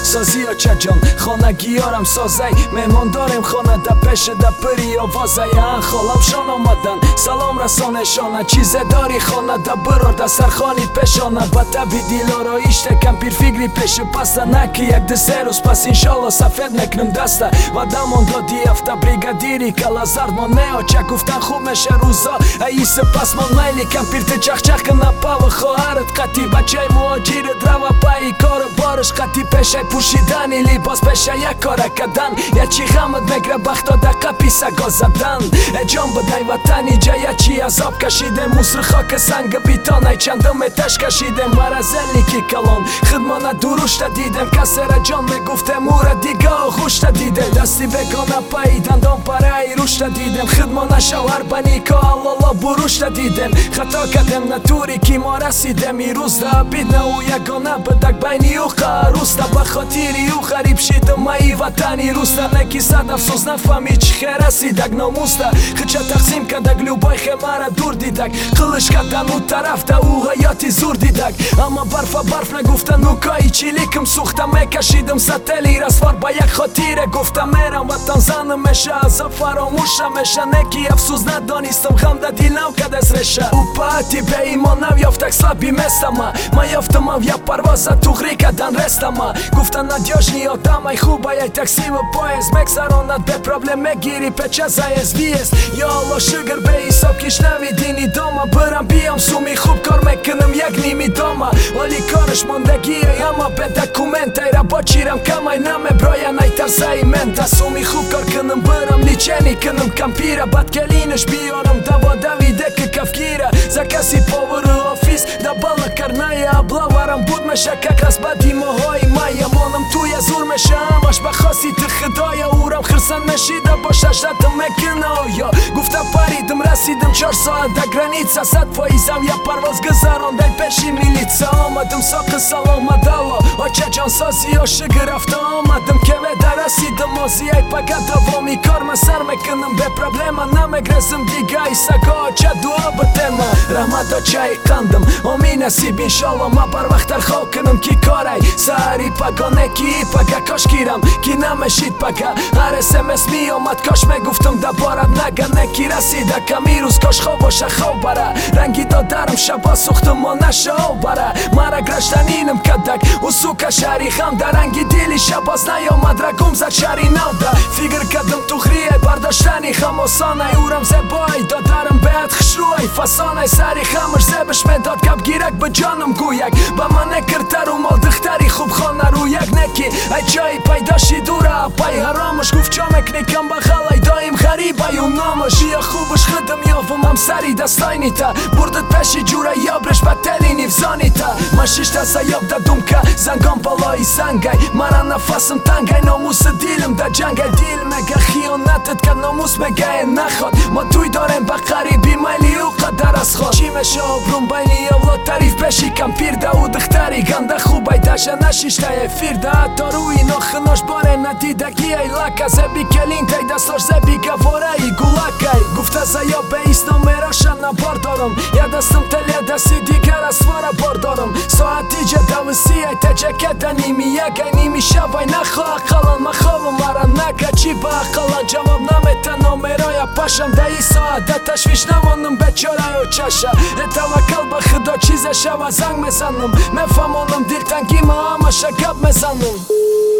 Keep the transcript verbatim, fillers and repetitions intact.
سازی ها چه جان خانگیارم سازی مهمان داریم خانه دا پیش دا پری آوازی خالم شان آمدن سلام رسانه شانه چیز داری خانه دا برار دا سرخانی پیشانه با تبی دیلا را ایشته کم پیر فکری پیش پسته نکی یک دسه روز پس انشالله سفید نکنم دسته و دمان دادی افته بریگادیری کلا زرد ما نه چه گفتن خوب میشه روزا ای سپس من میلی کم پیر ته چخ چخ کنه پاو خواهرت قطی بچه مهاجر دروا پایی کار بارش قطی پیشه پوشیدنی لیباس پیشه یک کار کدن یا چی غمت نگره بختا دقه پیسه گاز زدن جان بدای وطنی جا چی عذاب کشیده مصر خاک سنگ بیتان ای چندم تش کشیده مرزلی کی کلان خدمانه دروشت دیدم کسر جان میگفته مور دیگه خوشت دیده دستی بگانه پایی دندان پره روشت دیدم خدمانه شوهر بنی که الله بروشت دیدم خطا کدم نتوری کی ما رسیدم ای روز ده بید نه او یگانه بدک بینی او خروسته بخاطیری او غریب شیدم ما ای وطنی روسته نکی صد افسوس نفهمی چی خیر رسیدک ناموسته خچه تقسیم کدک لوبای خماره دور دیدک قلش کدن او طرف ده او حیاتی زور دیدک اما برف برف نگفتن نوکایی چیلیکم سوختم میکشیدم ستلی رسوار با یک خاطیره گفتم میرم وطن زنم میشه عذاب فراموشم میشه نکی افسوس ندانیستم غم ده دیل نو کد از رشه او پاتی به ایمان نو یافتک سلبی مثل ما یافتم او یا پروازه توغری کدن رستم گفتن ندیاجنی آدم ای خوب ای تاکسی و پایز مگذراند به پرابلم میگیری پچه زای از بیست یا الله شگر به حساب کش نویدینی داما برم بیام سومی خوب کار میکنم یک نیمی داما ولی کارش ماندگیه اما به دکومنت ای را با چیرم کم ای نمه براین ای ترسایی منت سومی خوب کار کنم برم لیچنی کنم کمپیره بد کلینش بیارم دوا دویده که کفگیره za کسی پاور آفیس دا بالا کرنای ابلاوارم بود میشه که کس بدی ماهای مایا مانم توی زور میشه همش بخواسی تو خدای اورم خرسن نشیده باشه شدم مکنه یا گفته پریدم رسیدم چار ساعت دا گرانیتسا صد فایزم یا پرواز گذران دای پیشی میلیتسا آمدم ساق سلام دالا آچه جان سازی و شگر رفته آمدم که وده رسیدم آزی ای پگه دوامی کار من سر میکنم به پرابلم نمگرزم دیگه ای سگا آچه دعا بتما رحمت ها چای قندم آمی نصیب انشالله ما بر وقت در خواه کنم کی کارای سهری پگا نکی پگه کاش گیرم کی نمشید پگه هر اسمس می آمد کاش میگفتم دبارت نگه نکی رسیده کمی روز کاش خواه باشه خواه بره رنگی دادرم شبا سوختم و نشه او بره مرا گرشتن اینم کدک و سوکا شهری خم در رنگی دیلی شباز نیامد را گم زد شهری نوده فیگر کدم تو خریه برداشتنی خماسانه اورم زبای دادرم بهت خشروی فسانه سری خمش زبش مداد کب گیرک به جانم گویک با من نکرتر و مال دختری خوب خانه رو یک نکی ای جایی پیداشی دوره پای حرامش گفت چامک نکم بخل ای دایم غریب ای اون نامش یا خوبش خدم یافم هم سری دستاینی تا بردت پشی جوره یابرش بدتلی نیفزانی تا من شش دسته یاب دادم که زنگان بالای زنگای مرا نفسم تنگای ناموس دیلم دا جنگای دیل مگه خیانتت که ناموس مگه نخواد ما توی دارم با قریبی میلی و قدر از خود چی میشه آبرون بینی اولاد تعریف بشی کم پیر ده و دختری گنده خوب ای دشه نشیشته ای فیر ده حتی روی ناخناش باره ندیدگی ای لکه زبی کلین تای دستاش زبی گواره ای گولک ای گفته زیا به ایستم میراشن نبار دارم یا دستم تلیه دستی دیگر از سواره بار دارم ساعتی جه دوستی ای تجکه نیمی یک ای نیمی شب ای نخواه اقلان مخواه مرا نگه چی با اقلان جواب نمیتن نمیرای پاشم ده ای ساعت ده تشویش نمانم به چاره و چشه توکل به خدا چیزش و زنگ میزنم مفهمانم دلتنگی ما همه شگب میزنم